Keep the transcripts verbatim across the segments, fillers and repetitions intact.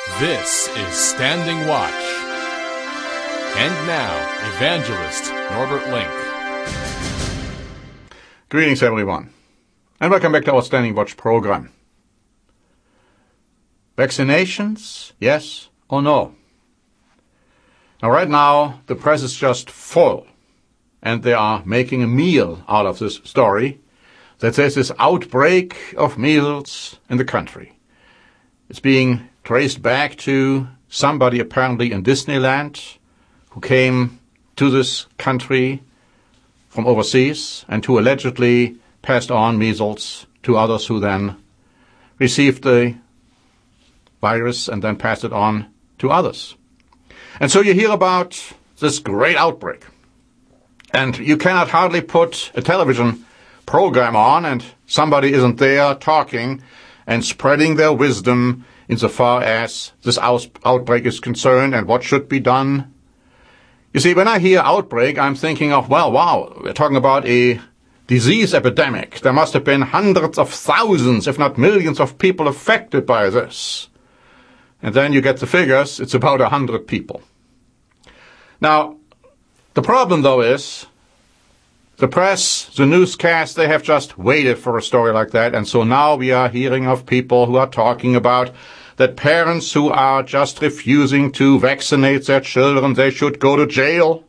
This is Standing Watch. And now, Evangelist Norbert Link. Greetings, everyone, and welcome back to our Standing Watch program. Vaccinations, yes or no? Now, right now, the press is just full, and they are making a meal out of this story that there's this outbreak of measles in the country. It's being traced back to somebody apparently in Disneyland who came to this country from overseas and who allegedly passed on measles to others who then received the virus and then passed it on to others. And so you hear about this great outbreak. And you cannot hardly put a television program on and somebody isn't there talking and spreading their wisdom insofar as this out- outbreak is concerned and what should be done. You see, when I hear outbreak, I'm thinking of, well, wow, we're talking about a disease epidemic. There must have been hundreds of thousands, if not millions of people affected by this. And then you get the figures, it's about a hundred people. Now, the problem, though, is the press, the newscast, they have just waited for a story like that. And so now we are hearing of people who are talking about that parents who are just refusing to vaccinate their children, they should go to jail.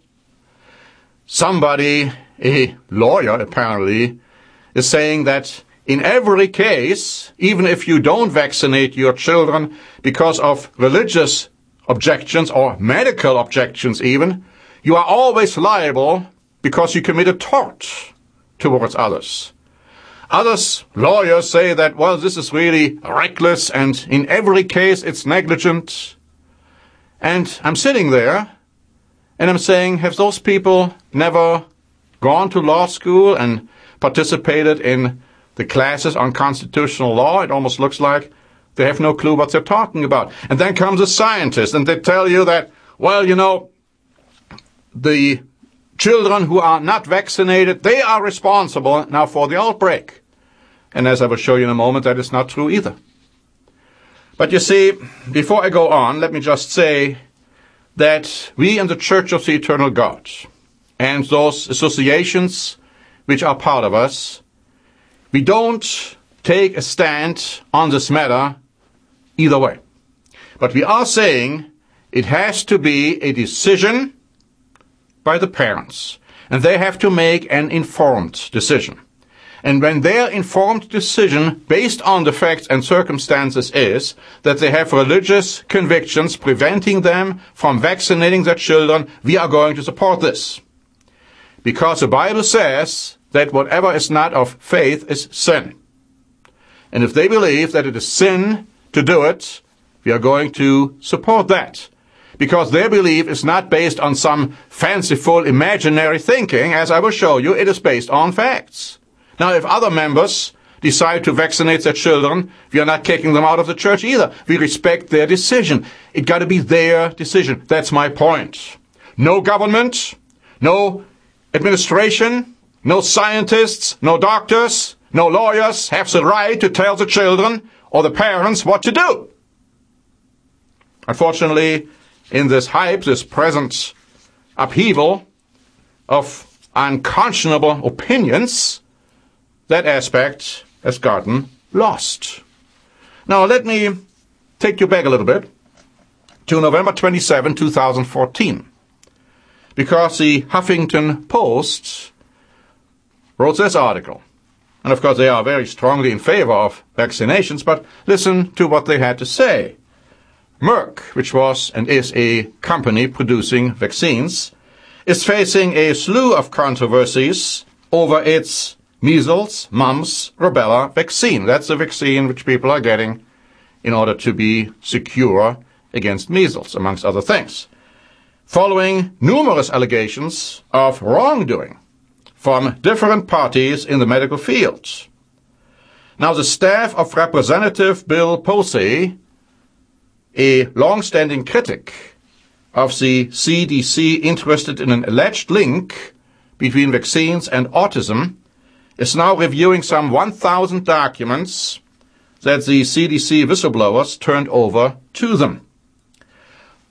Somebody, a lawyer apparently, is saying that in every case, even if you don't vaccinate your children because of religious objections or medical objections even, you are always liable because you commit a tort towards others. Others, lawyers, say that, well, this is really reckless and in every case it's negligent. And I'm sitting there and I'm saying, have those people never gone to law school and participated in the classes on constitutional law? It almost looks like they have no clue what they're talking about. And then comes a scientist and they tell you that, well, you know, the children who are not vaccinated, they are responsible now for the outbreak. And as I will show you in a moment, that is not true either. But you see, before I go on, let me just say that we in the Church of the Eternal God and those associations which are part of us, we don't take a stand on this matter either way. But we are saying it has to be a decision by the parents, and they have to make an informed decision. And when their informed decision, based on the facts and circumstances, is that they have religious convictions preventing them from vaccinating their children, we are going to support this. Because the Bible says that whatever is not of faith is sin. And if they believe that it is sin to do it, we are going to support that. Because their belief is not based on some fanciful, imaginary thinking. As I will show you, it is based on facts. Now, if other members decide to vaccinate their children, we are not kicking them out of the church either. We respect their decision. It got to be their decision. That's my point. No government, no administration, no scientists, no doctors, no lawyers have the right to tell the children or the parents what to do. Unfortunately, in this hype, this present upheaval of unconscionable opinions, that aspect has gotten lost. Now, let me take you back a little bit to November twenty-seventh, two thousand fourteen, because the Huffington Post wrote this article. And of course, they are very strongly in favor of vaccinations, but listen to what they had to say. Merck, which was and is a company producing vaccines, is facing a slew of controversies over its measles, mumps, rubella vaccine. That's the vaccine which people are getting in order to be secure against measles, amongst other things, following numerous allegations of wrongdoing from different parties in the medical field. Now, the staff of Representative Bill Posey, a long-standing critic of the C D C interested in an alleged link between vaccines and autism, is now reviewing some one thousand documents that the C D C whistleblowers turned over to them.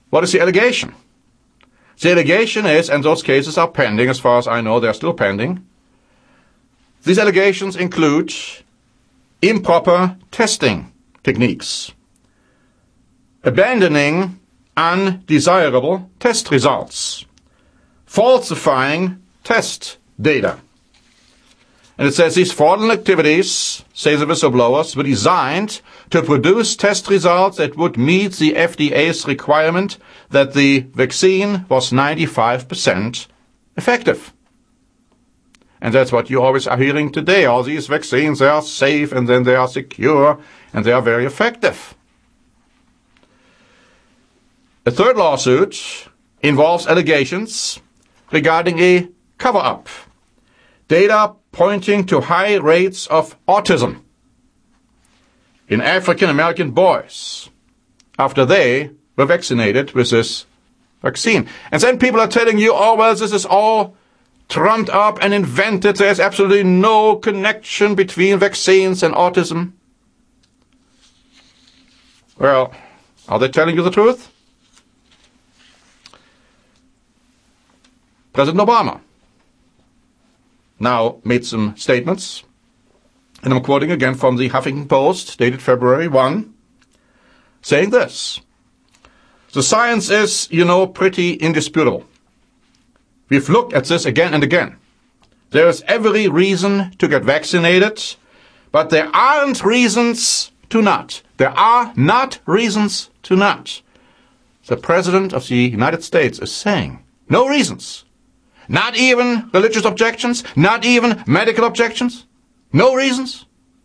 what is the allegation? The allegation is, and those cases are pending, as far as I know, they're still pending. These allegations include improper testing techniques, abandoning undesirable test results, falsifying test data. And it says these fraudulent activities, say the whistleblowers, were designed to produce test results that would meet the F D A's requirement that the vaccine was ninety-five percent effective. And that's what you always are hearing today. All these vaccines, they are safe, and then they are secure, and they are very effective. A third lawsuit involves allegations regarding a cover-up. Data pointing to high rates of autism in African American boys after they were vaccinated with this vaccine. And then people are telling you, oh, well, this is all trumped up and invented. There's absolutely no connection between vaccines and autism. Well, are they telling you the truth? President Obama now made some statements, and I'm quoting again from the Huffington Post, dated February first, saying this: the science is, you know, pretty indisputable. We've looked at this again and again. There is every reason to get vaccinated, but there aren't reasons to not. There are not reasons to not. The President of the United States is saying no reasons. Not even religious objections, not even medical objections, no reasons.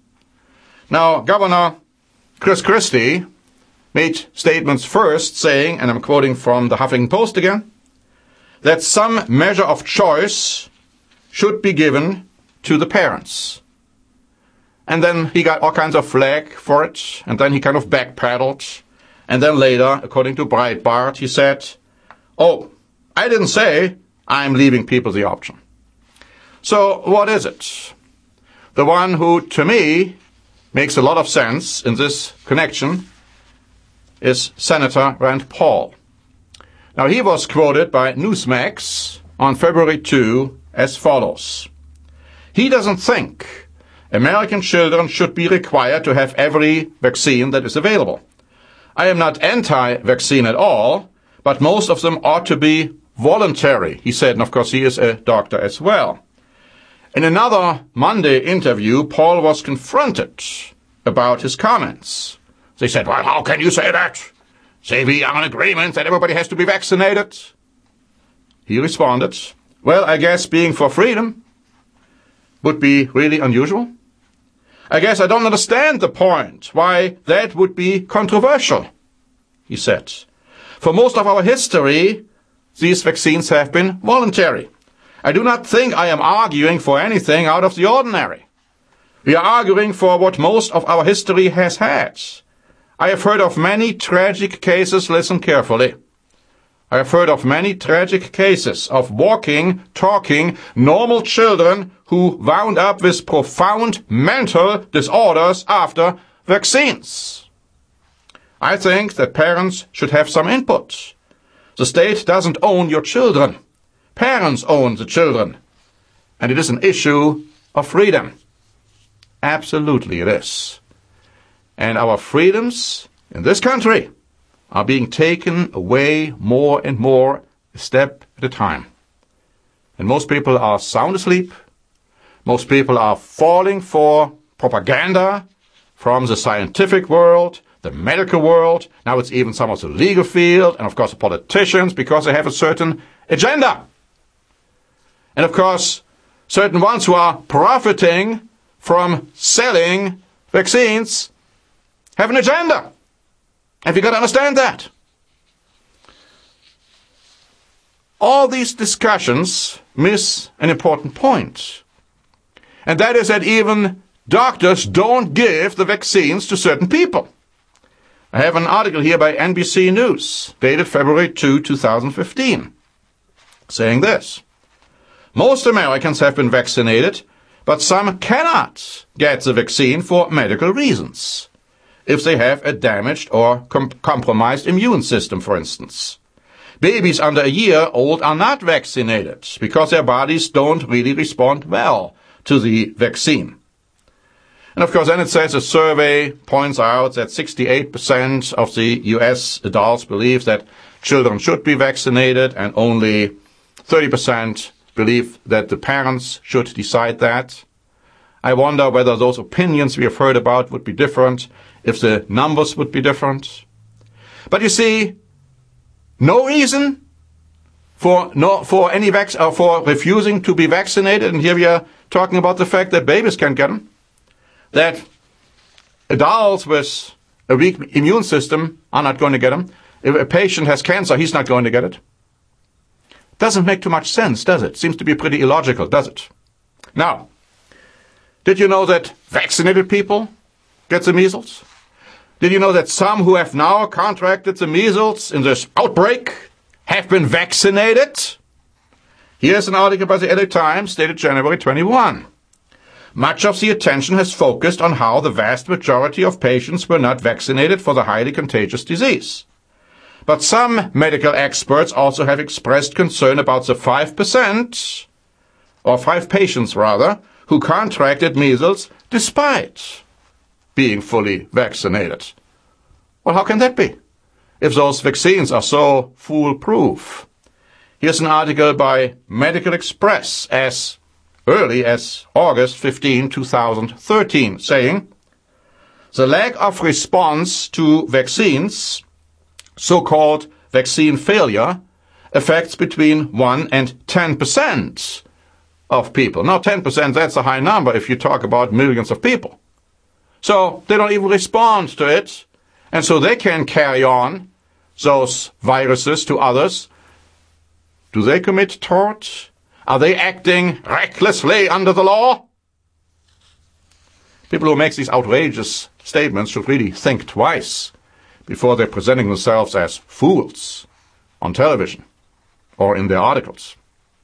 Now, Governor Chris Christie made statements first saying, and I'm quoting from the Huffington Post again, that some measure of choice should be given to the parents. And then he got all kinds of flack for it, and then he kind of backpedaled. And then later, according to Breitbart, he said, oh, I didn't say I'm leaving people the option. So what is it? The one who, to me, makes a lot of sense in this connection is Senator Rand Paul. Now, he was quoted by Newsmax on February second as follows: he doesn't think American children should be required to have every vaccine that is available. I am not anti-vaccine at all, but most of them ought to be voluntary, he said, and of course he is a doctor as well. In another Monday interview, Paul was confronted about his comments. They said, well, how can you say that? Say we are in agreement that everybody has to be vaccinated. He responded, well, I guess being for freedom would be really unusual. I guess I don't understand the point why that would be controversial, he said. For most of our history, these vaccines have been voluntary. I do not think I am arguing for anything out of the ordinary. We are arguing for what most of our history has had. I have heard of many tragic cases, listen carefully. I have heard of many tragic cases of walking, talking, normal children who wound up with profound mental disorders after vaccines. I think that parents should have some input. The state doesn't own your children. Parents own the children. And it is an issue of freedom. Absolutely it is. And our freedoms in this country are being taken away more and more, a step at a time. And most people are sound asleep. Most people are falling for propaganda from the scientific world, the medical world. Now it's even some of the legal field, and of course the politicians, because they have a certain agenda. And of course, certain ones who are profiting from selling vaccines have an agenda. And we've got to understand that. All these discussions miss an important point. And that is that even doctors don't give the vaccines to certain people. I have an article here by N B C News, dated February second, two thousand fifteen, saying this: most Americans have been vaccinated, but some cannot get the vaccine for medical reasons. if they have a damaged or com compromised immune system, for instance. Babies under a year old are not vaccinated because their bodies don't really respond well to the vaccine. And of course, then it says a survey points out that sixty-eight percent of the U S adults believe that children should be vaccinated, and only thirty percent believe that the parents should decide that. I wonder whether those opinions we have heard about would be different if the numbers would be different. But you see, no reason for no for any vac or for refusing to be vaccinated, and here we are talking about the fact that babies can't get them, that adults with a weak immune system are not going to get them. If a patient has cancer, he's not going to get it. Doesn't make too much sense, does it? Seems to be pretty illogical, does it? Now, did you know that vaccinated people get the measles? Did you know that some who have now contracted the measles in this outbreak have been vaccinated? Here's an article by the L A Times dated January twenty-first. Much of the attention has focused on how the vast majority of patients were not vaccinated for the highly contagious disease. But some medical experts also have expressed concern about the five percent, or five patients rather, who contracted measles despite being fully vaccinated. Well, how can that be, if those vaccines are so foolproof? Here's an article by Medical Express as early as August fifteenth, two thousand thirteen, saying, the lack of response to vaccines, so-called vaccine failure, affects between one and ten percent of people. Now, ten percent, that's a high number if you talk about millions of people. So they don't even respond to it, and so they can carry on those viruses to others. Do they commit tort? Are they acting recklessly under the law? People who make these outrageous statements should really think twice before they're presenting themselves as fools on television or in their articles.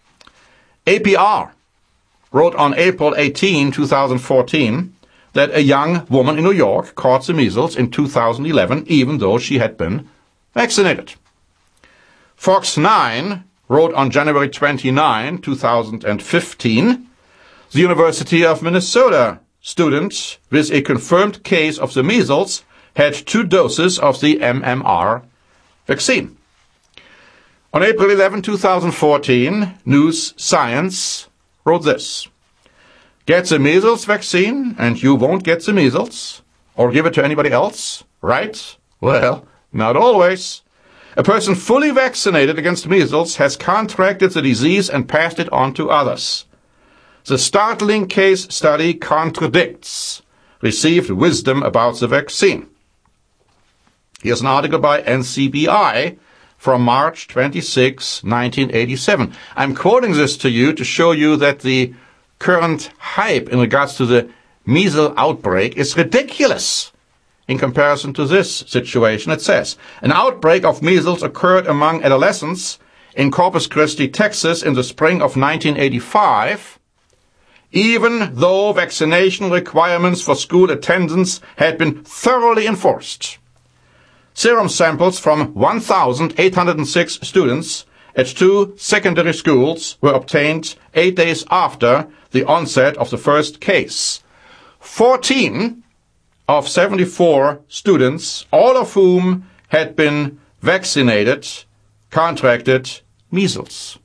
A P R wrote on April eighteenth, two thousand fourteen, that a young woman in New York caught the measles in two thousand eleven, even though she had been vaccinated. Fox nine wrote on January twenty-ninth, two thousand fifteen, the University of Minnesota student with a confirmed case of the measles had two doses of the M M R vaccine. On April eleventh, two thousand fourteen, News Science wrote this: get the measles vaccine and you won't get the measles, or give it to anybody else, right? Well, not always. A person fully vaccinated against measles has contracted the disease and passed it on to others. The startling case study contradicts received wisdom about the vaccine. Here's an article by N C B I from March twenty-sixth, nineteen eighty-seven. I'm quoting this to you to show you that the current hype in regards to the measles outbreak is ridiculous in comparison to this situation. It says, an outbreak of measles occurred among adolescents in Corpus Christi, Texas in the spring of nineteen eighty-five, even though vaccination requirements for school attendance had been thoroughly enforced. Serum samples from one thousand eight hundred six students at two secondary schools were obtained eight days after the onset of the first case. fourteen of seventy-four students, all of whom had been vaccinated, contracted measles.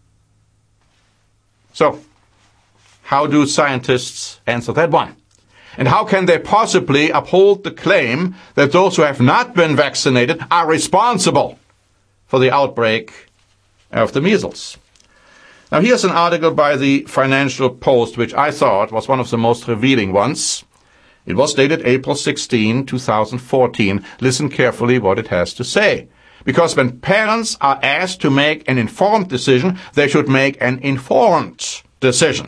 So, how do scientists answer that one? And how can they possibly uphold the claim that those who have not been vaccinated are responsible for the outbreak of the measles? Now, here's an article by the Financial Post, which I thought was one of the most revealing ones. It was dated April sixteenth, two thousand fourteen. Listen carefully what it has to say. Because when parents are asked to make an informed decision, they should make an informed decision.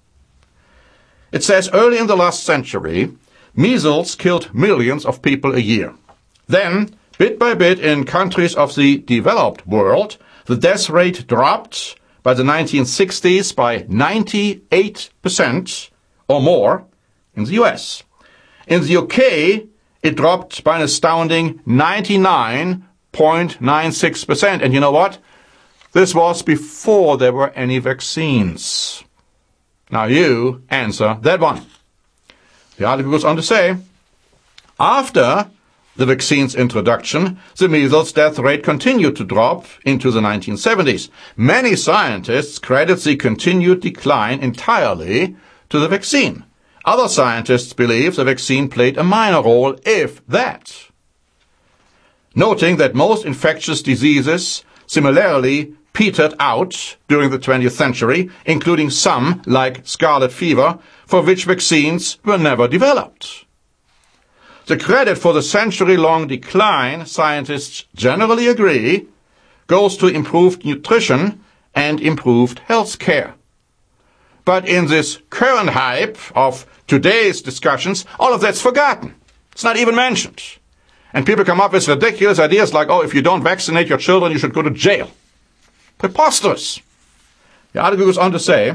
It says, early in the last century, measles killed millions of people a year. Then, bit by bit, in countries of the developed world, the death rate dropped by the nineteen sixties by ninety-eight percent or more in the U S. In the U K, it dropped by an astounding ninety-nine point nine six percent. And you know what? This was before there were any vaccines. Now you answer that one. The article goes on to say, after the vaccine's introduction, the measles death rate continued to drop into the nineteen seventies. Many scientists credit the continued decline entirely to the vaccine. Other scientists believe the vaccine played a minor role, if that. Noting that most infectious diseases similarly petered out during the twentieth century, including some, like scarlet fever, for which vaccines were never developed. The credit for the century-long decline, scientists generally agree, goes to improved nutrition and improved health care. But in this current hype of today's discussions, all of that's forgotten. It's not even mentioned. And people come up with ridiculous ideas like, oh, if you don't vaccinate your children, you should go to jail. Preposterous. The article goes on to say,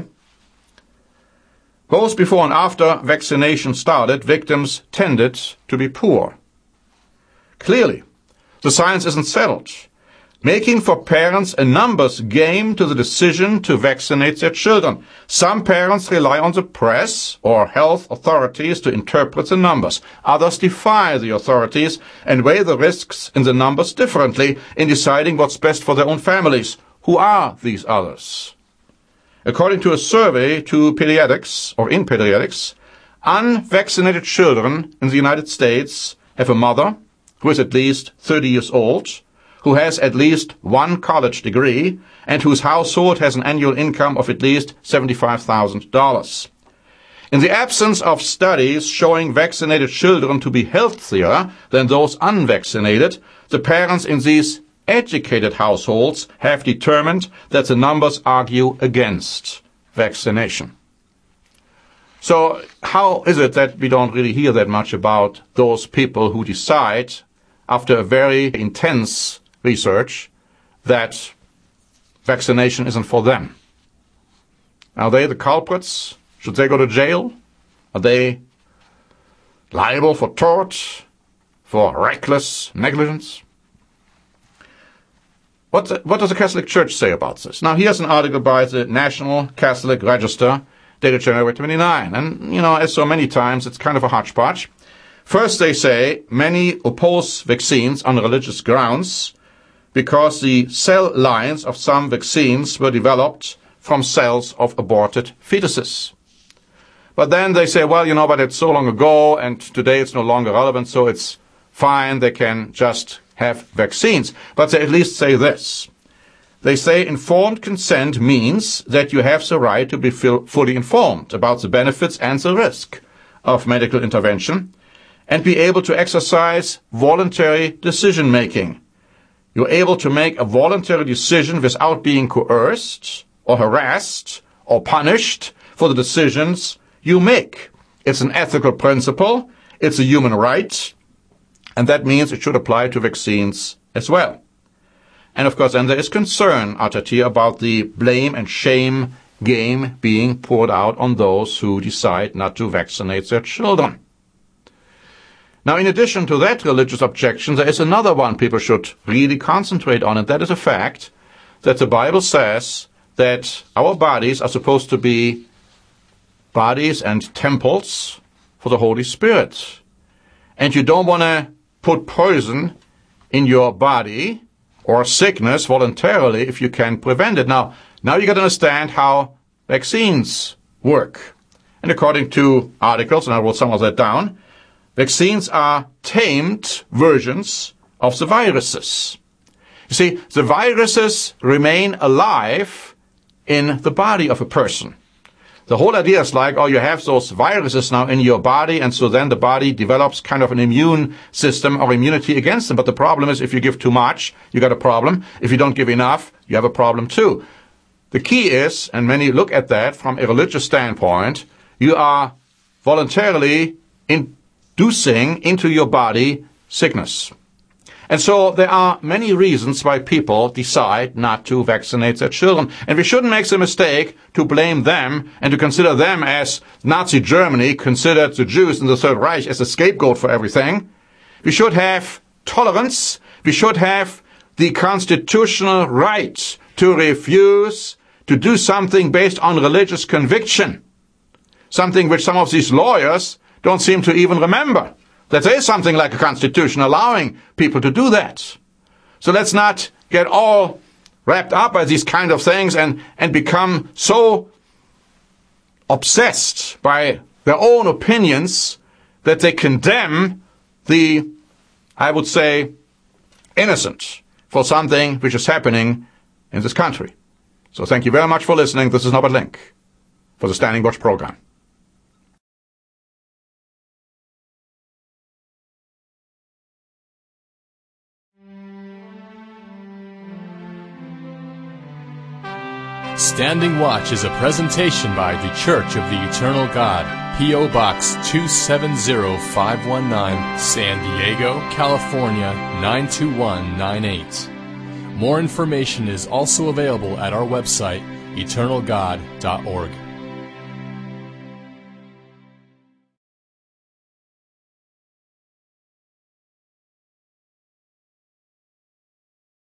both before and after vaccination started, victims tended to be poor. Clearly, the science isn't settled, making for parents a numbers game to the decision to vaccinate their children. Some parents rely on the press or health authorities to interpret the numbers. Others defy the authorities and weigh the risks in the numbers differently in deciding what's best for their own families. Who are these others? According to a survey to pediatrics, or in pediatrics, unvaccinated children in the United States have a mother who is at least thirty years old, who has at least one college degree, and whose household has an annual income of at least seventy-five thousand dollars. In the absence of studies showing vaccinated children to be healthier than those unvaccinated, the parents in these educated households have determined that the numbers argue against vaccination. So how is it that we don't really hear that much about those people who decide, after a very intense research, that vaccination isn't for them? Are they the culprits? Should they go to jail? Are they liable for tort, for reckless negligence? What, what does the Catholic Church say about this? Now, here's an article by the National Catholic Register, dated January twenty-ninth. And, you know, as so many times, it's kind of a hodgepodge. First, they say many oppose vaccines on religious grounds because the cell lines of some vaccines were developed from cells of aborted fetuses. But then they say, well, you know, but it's so long ago, and today it's no longer relevant, so it's fine, they can just have vaccines. But they at least say this. They say informed consent means that you have the right to be fully informed about the benefits and the risk of medical intervention and be able to exercise voluntary decision-making. You're able to make a voluntary decision without being coerced or harassed or punished for the decisions you make. It's an ethical principle. It's a human right. And that means it should apply to vaccines as well. And of course, then there is concern, Atatir, about the blame and shame game being poured out on those who decide not to vaccinate their children. Now, in addition to that religious objection, there is another one people should really concentrate on, and that is the fact that the Bible says that our bodies are supposed to be bodies and temples for the Holy Spirit. And you don't want to put poison in your body or sickness voluntarily if you can prevent it. Now, now you got to understand how vaccines work. And according to articles, and I wrote some of that down, vaccines are tamed versions of the viruses. You see, the viruses remain alive in the body of a person. The whole idea is like, oh, you have those viruses now in your body, and so then the body develops kind of an immune system or immunity against them. But the problem is if you give too much, you got a problem. If you don't give enough, you have a problem too. The key is, and many look at that from a religious standpoint, you are voluntarily inducing into your body sickness. And so there are many reasons why people decide not to vaccinate their children. And we shouldn't make the mistake to blame them and to consider them as Nazi Germany considered the Jews in the Third Reich as a scapegoat for everything. We should have tolerance. We should have the constitutional right to refuse to do something based on religious conviction. Something which some of these lawyers don't seem to even remember. That there is something like a constitution allowing people to do that. So let's not get all wrapped up by these kind of things and, and become so obsessed by their own opinions that they condemn the, I would say, innocent for something which is happening in this country. So thank you very much for listening. This is Norbert Link for the Standing Watch program. Standing Watch is a presentation by The Church of the Eternal God, P O. Box two seven zero five one nine, San Diego, California nine two one nine eight. More information is also available at our website, eternal god dot org.